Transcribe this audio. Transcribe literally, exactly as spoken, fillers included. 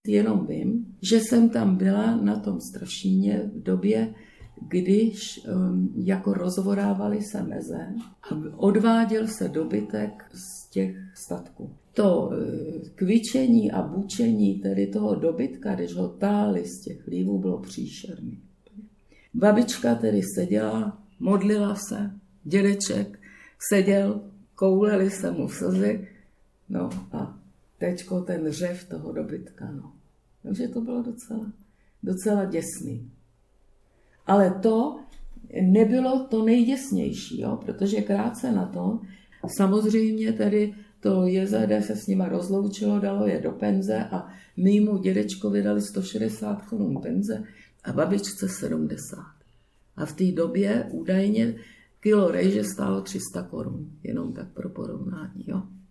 Jenom vím, že jsem tam byla na tom Strašíně v době, když um, jako rozvorávali se meze a odváděl se dobytek z těch statků. To uh, kvičení a bučení tedy toho dobytka, když ho táhli z těch lívů, bylo příšerný. Babička tedy seděla, modlila se, dědeček seděl, kouleli se mu slzy, no a teďko ten řev toho dobytka, no. Takže to bylo docela, docela děsný. Ale to nebylo to nejděsnější, jo? Protože krátce na to, samozřejmě tedy to J Z D se s nima rozloučilo, dalo je do penze a mýmu dědečkovi dali sto šedesát korun penze a babičce sedmdesát. A v té době údajně kilo rejže stálo tři sta korun, jenom tak pro porovnání, jo?